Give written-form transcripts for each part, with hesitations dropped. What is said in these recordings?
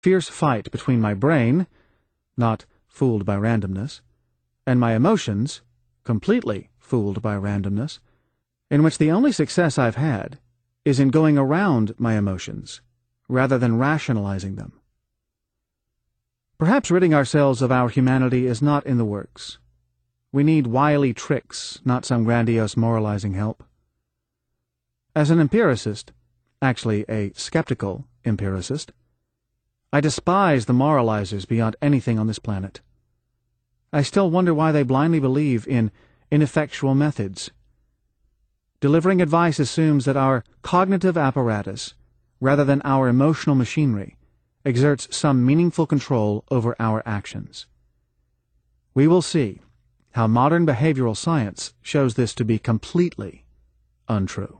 fierce fight between my brain, not fooled by randomness, and my emotions, completely fooled by randomness, in which the only success I've had is in going around my emotions, rather than rationalizing them. Perhaps ridding ourselves of our humanity is not in the works. We need wily tricks, not some grandiose moralizing help. As an empiricist, actually a skeptical empiricist, I despise the moralizers beyond anything on this planet. I still wonder why they blindly believe in ineffectual methods. Delivering advice assumes that our cognitive apparatus, rather than our emotional machinery, exerts some meaningful control over our actions. We will see how modern behavioral science shows this to be completely untrue.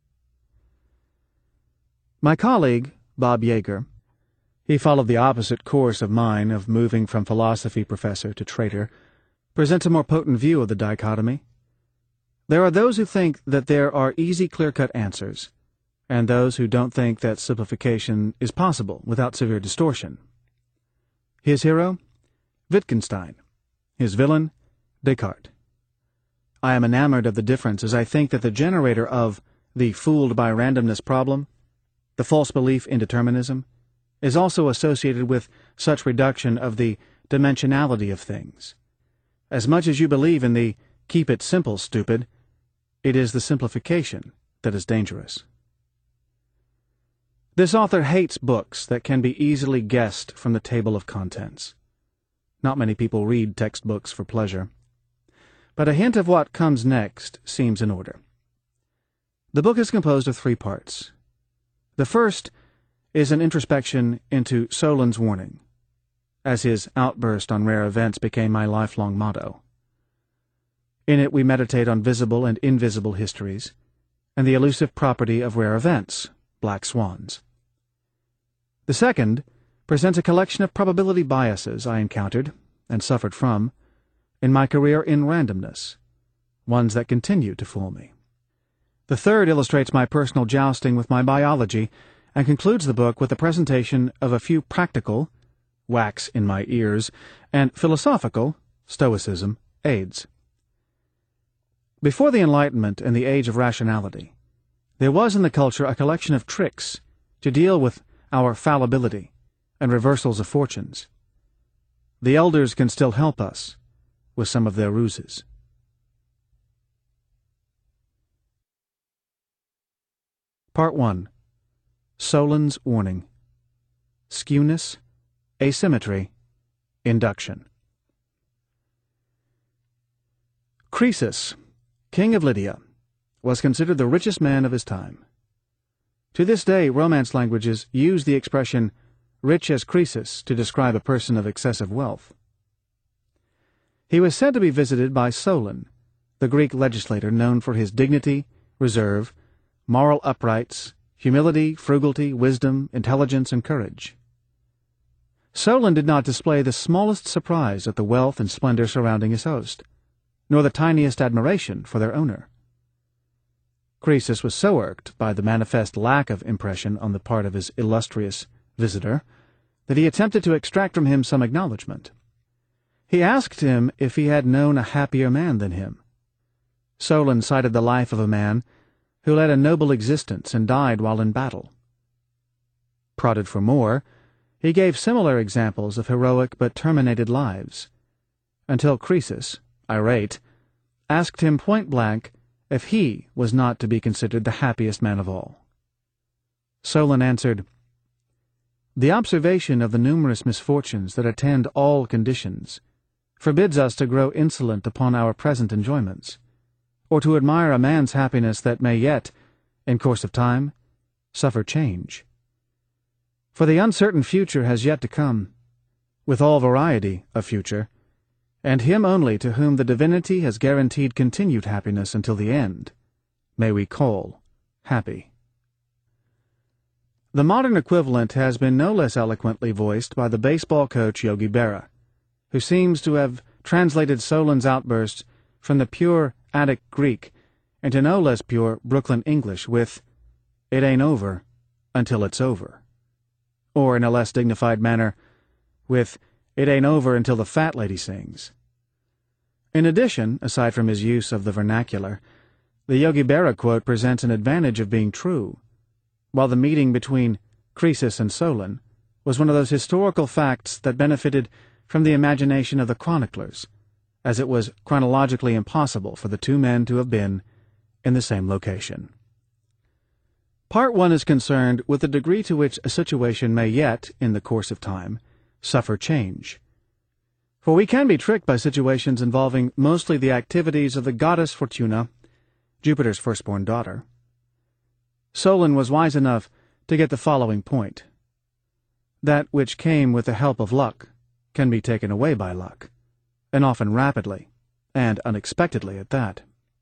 My colleague, Bob Yeager, he followed the opposite course of mine of moving from philosophy professor to traitor, presents a more potent view of the dichotomy. There are those who think that there are easy, clear-cut answers, and those who don't think that simplification is possible without severe distortion. His hero? Wittgenstein. His villain? Descartes. I am enamored of the difference as I think that the generator of the fooled by randomness problem, the false belief in determinism, is also associated with such reduction of the dimensionality of things. As much as you believe in the keep it simple, stupid, it is the simplification that is dangerous. This author hates books that can be easily guessed from the table of contents. Not many people read textbooks for pleasure. But a hint of what comes next seems in order. The book is composed of 3 parts. The first is an introspection into Solon's warning, as his outburst on rare events became my lifelong motto. In it we meditate on visible and invisible histories, and the elusive property of rare events, black swans. The second presents a collection of probability biases I encountered, and suffered from, in my career in randomness, ones that continue to fool me. The third illustrates my personal jousting with my biology, and concludes the book with a presentation of a few practical, wax in my ears, and philosophical, stoicism, aids. Before the Enlightenment and the age of rationality, there was in the culture a collection of tricks to deal with our fallibility and reversals of fortunes. The elders can still help us with some of their ruses. Part 1. Solon's Warning. Skewness, Asymmetry, Induction. Croesus, king of Lydia, was considered the richest man of his time. To this day, Romance languages use the expression rich as Croesus to describe a person of excessive wealth. He was said to be visited by Solon, the Greek legislator known for his dignity, reserve, moral uprights, humility, frugality, wisdom, intelligence, and courage. Solon did not display the smallest surprise at the wealth and splendor surrounding his host, nor the tiniest admiration for their owner. Croesus was so irked by the manifest lack of impression on the part of his illustrious visitor that he attempted to extract from him some acknowledgment. He asked him if he had known a happier man than him. Solon cited the life of a man who led a noble existence and died while in battle. Prodded for more, he gave similar examples of heroic but terminated lives, until Croesus, irate, asked him point-blank if he was not to be considered the happiest man of all. Solon answered, "The observation of the numerous misfortunes that attend all conditions forbids us to grow insolent upon our present enjoyments, or to admire a man's happiness that may yet, in course of time, suffer change. For the uncertain future has yet to come, with all variety of future, and him only to whom the divinity has guaranteed continued happiness until the end may we call happy." The modern equivalent has been no less eloquently voiced by the baseball coach Yogi Berra, who seems to have translated Solon's outburst from the pure Attic Greek into no less pure Brooklyn English with, "It ain't over until it's over." or in a less dignified manner, with "It ain't over until the fat lady sings." In addition, aside from his use of the vernacular, the Yogi Berra quote presents an advantage of being true, while the meeting between Croesus and Solon was one of those historical facts that benefited from the imagination of the chroniclers, as it was chronologically impossible for the two men to have been in the same location. Part 1 is concerned with the degree to which a situation may yet, in the course of time, suffer change. For we can be tricked by situations involving mostly the activities of the goddess Fortuna, Jupiter's firstborn daughter. Solon was wise enough to get the following point: that which came with the help of luck can be taken away by luck, and often rapidly, and unexpectedly at that.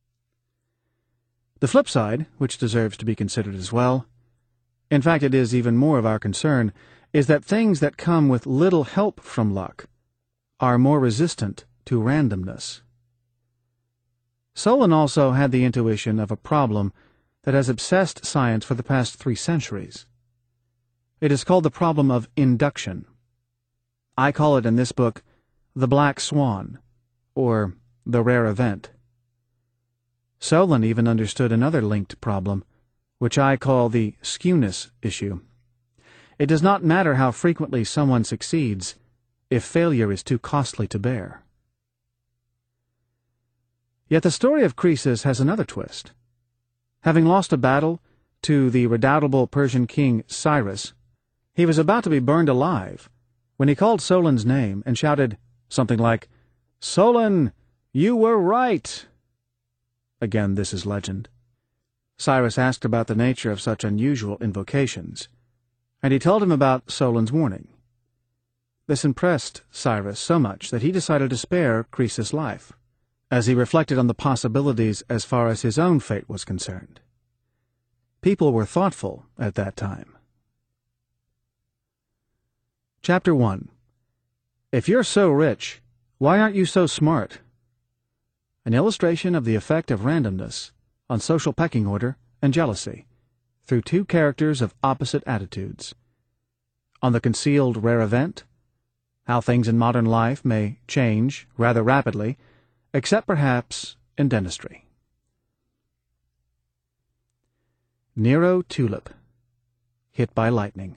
The flip side, which deserves to be considered as well, in fact it is even more of our concern, is that things that come with little help from luck are more resistant to randomness. Solon also had the intuition of a problem that has obsessed science for the past 3 centuries. It is called the problem of induction. I call it in this book the black swan, or the rare event. Solon even understood another linked problem, which I call the skewness issue. It does not matter how frequently someone succeeds if failure is too costly to bear. Yet the story of Croesus has another twist. Having lost a battle to the redoubtable Persian king Cyrus, he was about to be burned alive when he called Solon's name and shouted something like, "Solon, you were right!" Again, this is legend. Cyrus asked about the nature of such unusual invocations, and he told him about Solon's warning. This impressed Cyrus so much that he decided to spare Croesus' life, as he reflected on the possibilities as far as his own fate was concerned. People were thoughtful at that time. Chapter 1. If you're so rich, why aren't you so smart? An illustration of the effect of randomness on social pecking order and jealousy through 2 characters of opposite attitudes. On the concealed rare event, how things in modern life may change rather rapidly, except perhaps in dentistry. Nero Tulip, hit by lightning.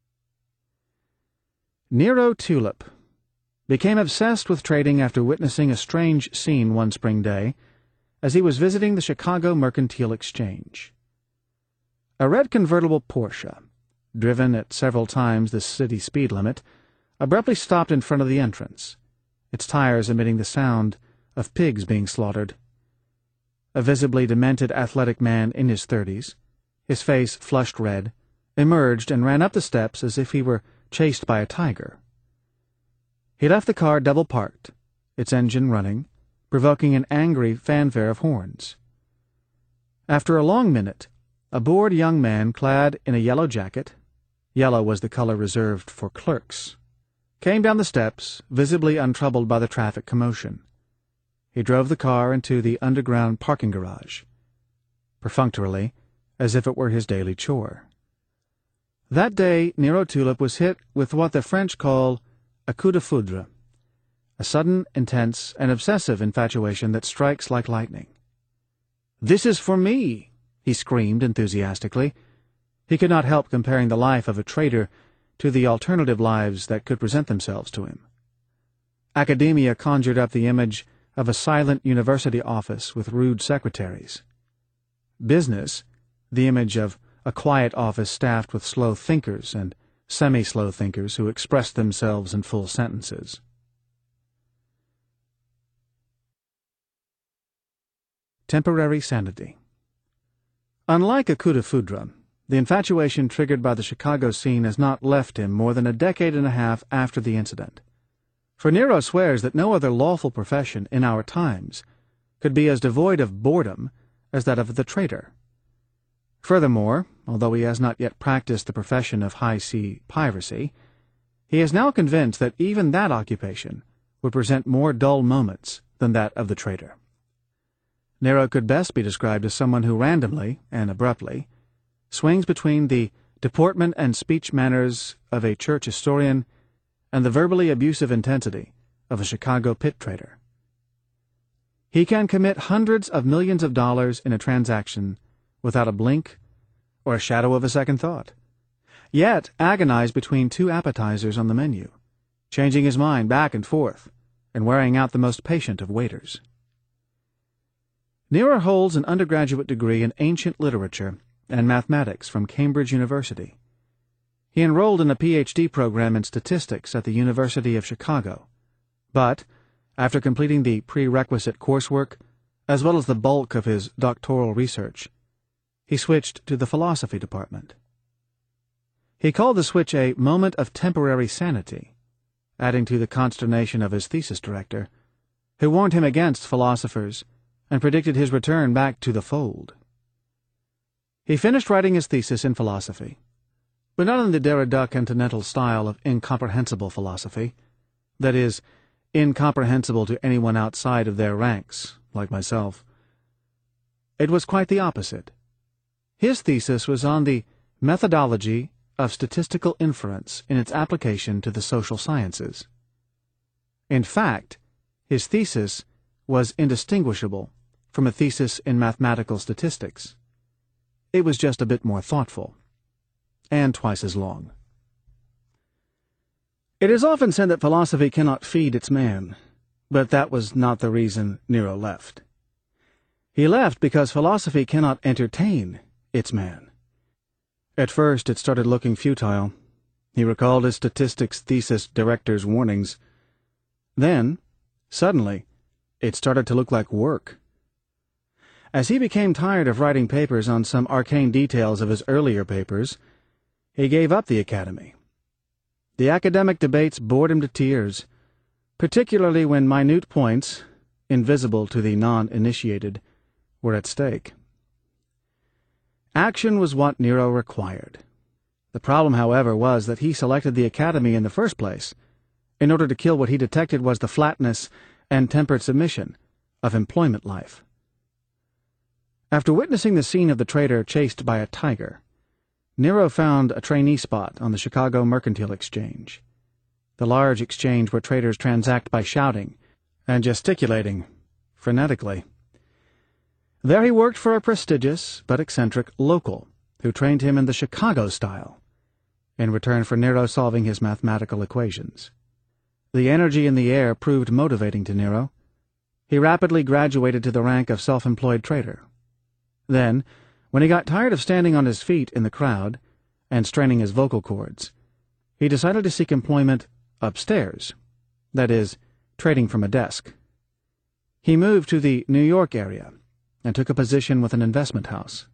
Nero Tulip became obsessed with trading after witnessing a strange scene one spring day as he was visiting the Chicago Mercantile Exchange. A red convertible Porsche, driven at several times the city speed limit, abruptly stopped in front of the entrance, its tires emitting the sound of pigs being slaughtered. A visibly demented athletic man in his 30s, his face flushed red, emerged and ran up the steps as if he were chased by a tiger. He left the car double-parked, its engine running, provoking an angry fanfare of horns. After a long minute, a bored young man clad in a yellow jacket — yellow was the color reserved for clerks — came down the steps, visibly untroubled by the traffic commotion. He drove the car into the underground parking garage, perfunctorily, as if it were his daily chore. That day Nero Tulip was hit with what the French call a coup de foudre, a sudden, intense, and obsessive infatuation that strikes like lightning. "This is for me!" he screamed enthusiastically. He could not help comparing the life of a trader to the alternative lives that could present themselves to him. Academia conjured up the image of a silent university office with rude secretaries. Business, the image of a quiet office staffed with slow thinkers and semi-slow thinkers who express themselves in full sentences. Temporary sanity. Unlike a coup de foudre, the infatuation triggered by the Chicago scene has not left him more than a decade and a half after the incident. For Nero swears that no other lawful profession in our times could be as devoid of boredom as that of the trader. Furthermore, although he has not yet practiced the profession of high-sea piracy, he is now convinced that even that occupation would present more dull moments than that of the trader. Nero could best be described as someone who randomly and abruptly swings between the deportment and speech manners of a church historian, and the verbally abusive intensity of a Chicago pit trader. He can commit hundreds of millions of dollars in a transaction without a blink or a shadow of a second thought, yet agonize between two appetizers on the menu, changing his mind back and forth and wearing out the most patient of waiters. Nero holds an undergraduate degree in ancient literature and mathematics from Cambridge University. He enrolled in a PhD program in statistics at the University of Chicago, but, after completing the prerequisite coursework, as well as the bulk of his doctoral research, he switched to the philosophy department. He called the switch a moment of temporary sanity, adding to the consternation of his thesis director, who warned him against philosophers and predicted his return back to the fold. He finished writing his thesis in philosophy, but not in the Derrida continental style of incomprehensible philosophy, that is, incomprehensible to anyone outside of their ranks, like myself. It was quite the opposite. His thesis was on the methodology of statistical inference in its application to the social sciences. In fact, his thesis was indistinguishable from a thesis in mathematical statistics. It was just a bit more thoughtful, and twice as long. It is often said that philosophy cannot feed its man, but that was not the reason Nero left. He left because philosophy cannot entertain its man. At first it started looking futile. He recalled his statistics thesis director's warnings. Then, suddenly, it started to look like work. As he became tired of writing papers on some arcane details of his earlier papers, he gave up the academy. The academic debates bored him to tears, particularly when minute points, invisible to the non-initiated, were at stake. Action was what Nero required. The problem, however, was that he selected the academy in the first place in order to kill what he detected was the flatness and tempered submission of employment life. After witnessing the scene of the trader chased by a tiger, Nero found a trainee spot on the Chicago Mercantile Exchange, the large exchange where traders transact by shouting and gesticulating frenetically. There he worked for a prestigious but eccentric local who trained him in the Chicago style, in return for Nero solving his mathematical equations. The energy in the air proved motivating to Nero. He rapidly graduated to the rank of self-employed trader. Then, when he got tired of standing on his feet in the crowd and straining his vocal cords, he decided to seek employment upstairs, that is, trading from a desk. He moved to the New York area and took a position with an investment house.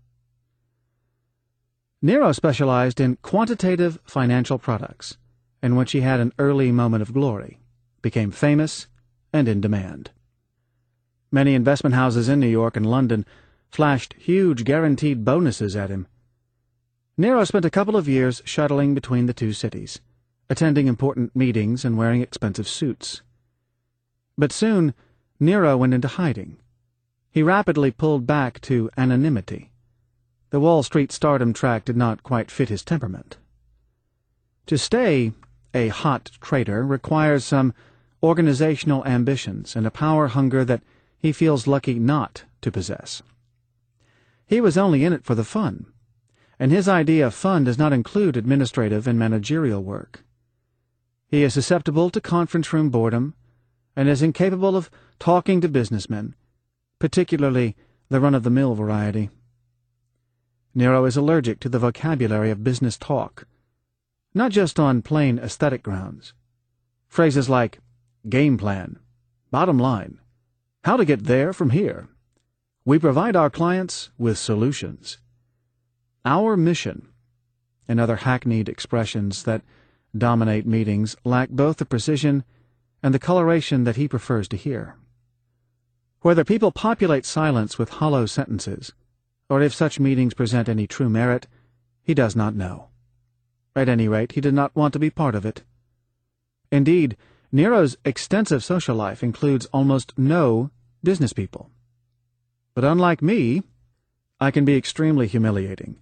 Nero specialized in quantitative financial products, in which he had an early moment of glory, became famous, and in demand. Many investment houses in New York and London flashed huge guaranteed bonuses at him. Nero spent a couple of years shuttling between the two cities, attending important meetings and wearing expensive suits. But soon, Nero went into hiding. He rapidly pulled back to anonymity. The Wall Street stardom track did not quite fit his temperament. To stay a hot trader requires some organizational ambitions and a power hunger that he feels lucky not to possess. He was only in it for the fun, and his idea of fun does not include administrative and managerial work. He is susceptible to conference room boredom and is incapable of talking to businessmen, particularly the run-of-the-mill variety. Nero is allergic to the vocabulary of business talk, not just on plain aesthetic grounds. Phrases like game plan, bottom line, how to get there from here. We provide our clients with solutions. Our mission, and other hackneyed expressions that dominate meetings, lack both the precision and the coloration that he prefers to hear. Whether people populate silence with hollow sentences, or if such meetings present any true merit, he does not know. At any rate, he did not want to be part of it. Indeed, Nero's extensive social life includes almost no business people. But unlike me, I can be extremely humiliating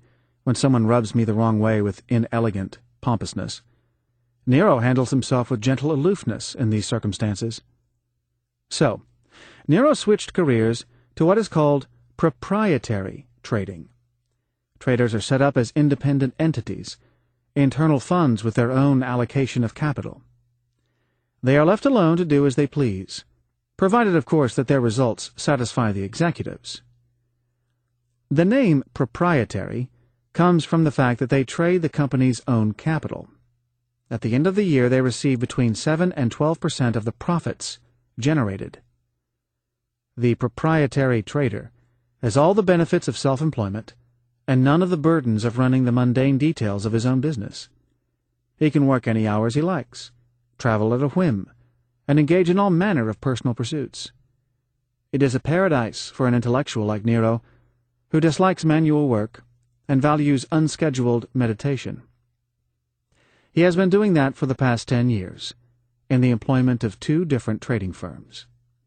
when someone rubs me the wrong way with inelegant pompousness. Nero handles himself with gentle aloofness in these circumstances. So, Nero switched careers to what is called proprietary trading. Traders are set up as independent entities, internal funds with their own allocation of capital. They are left alone to do as they please, provided, of course, that their results satisfy the executives. The name proprietary comes from the fact that they trade the company's own capital. At the end of the year, they receive between 7 and 12% of the profits generated. The proprietary trader has all the benefits of self-employment and none of the burdens of running the mundane details of his own business. He can work any hours he likes, travel at a whim, and engage in all manner of personal pursuits. It is a paradise for an intellectual like Nero, who dislikes manual work and values unscheduled meditation. He has been doing that for the past 10 years, in the employment of 2 different trading firms.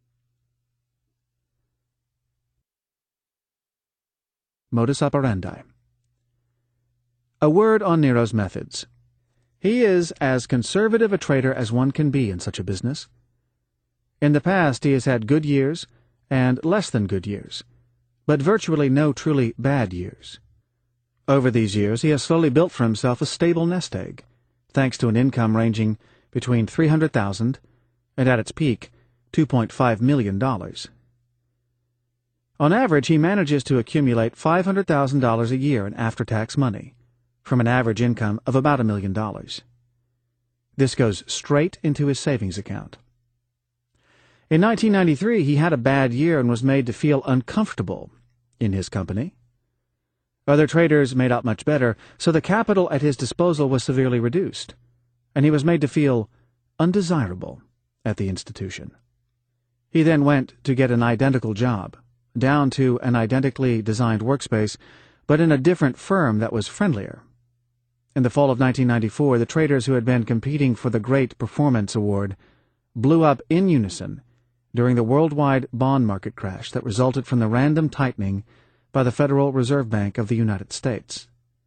Modus operandi. A word on Nero's methods. He is as conservative a trader as one can be in such a business. In the past he has had good years and less than good years, but virtually no truly bad years. Over these years he has slowly built for himself a stable nest egg, thanks to an income ranging between $300,000 and, at its peak, $2.5 million. On average, he manages to accumulate $500,000 a year in after-tax money, from an average income of about $1 million. This goes straight into his savings account. In 1993, he had a bad year and was made to feel uncomfortable in his company. Other traders made out much better, so the capital at his disposal was severely reduced, and he was made to feel undesirable at the institution. He then went to get an identical job, down to an identically designed workspace, but in a different firm that was friendlier. In the fall of 1994, the traders who had been competing for the Great Performance Award blew up in unison during the worldwide bond market crash that resulted from the random tightening by the Federal Reserve Bank of the United States.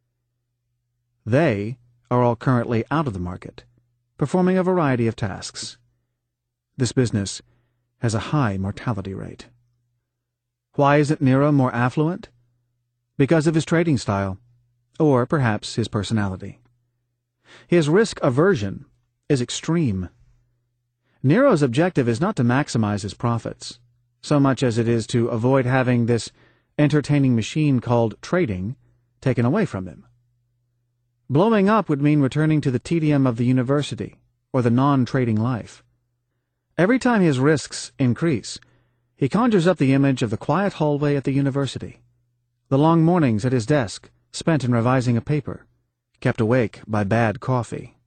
They are all currently out of the market, performing a variety of tasks. This business has a high mortality rate. Why isn't Nero more affluent? Because of his trading style, or perhaps his personality. His risk aversion is extreme. Nero's objective is not to maximize his profits, so much as it is to avoid having this entertaining machine called trading taken away from him. Blowing up would mean returning to the tedium of the university or the non-trading life. Every time his risks increase, he conjures up the image of the quiet hallway at the university, the long mornings at his desk spent in revising a paper, kept awake by bad coffee.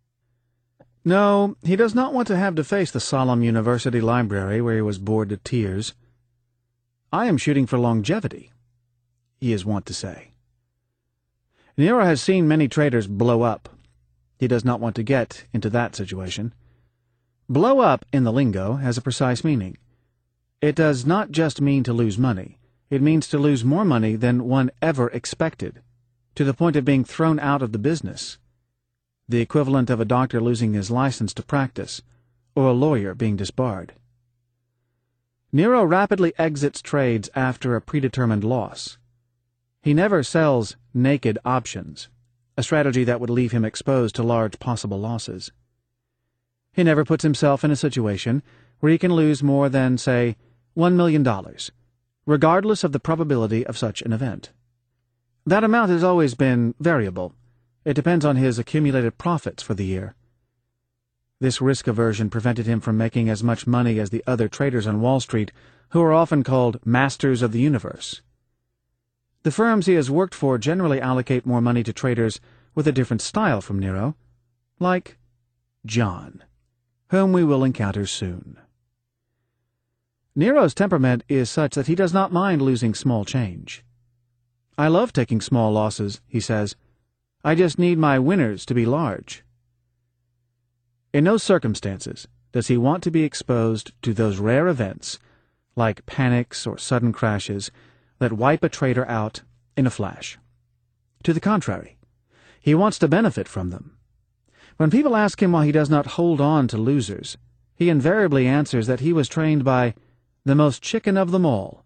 No, he does not want to have to face the solemn university library where he was bored to tears. "I am shooting for longevity," he is wont to say. Nero has seen many traders blow up. He does not want to get into that situation. Blow up, in the lingo, has a precise meaning. It does not just mean to lose money. It means to lose more money than one ever expected, to the point of being thrown out of the business, the equivalent of a doctor losing his license to practice, or a lawyer being disbarred. Nero rapidly exits trades after a predetermined loss. He never sells naked options, a strategy that would leave him exposed to large possible losses. He never puts himself in a situation where he can lose more than, say, $1 million, regardless of the probability of such an event. That amount has always been variable. It depends on his accumulated profits for the year. This risk aversion prevented him from making as much money as the other traders on Wall Street, who are often called masters of the universe. The firms he has worked for generally allocate more money to traders with a different style from Nero, like John, whom we will encounter soon. Nero's temperament is such that he does not mind losing small change. "I love taking small losses," he says. "I just need my winners to be large." In no circumstances does he want to be exposed to those rare events, like panics or sudden crashes, that wipe a trader out in a flash. To the contrary, he wants to benefit from them. When people ask him why he does not hold on to losers, he invariably answers that he was trained by the most chicken of them all,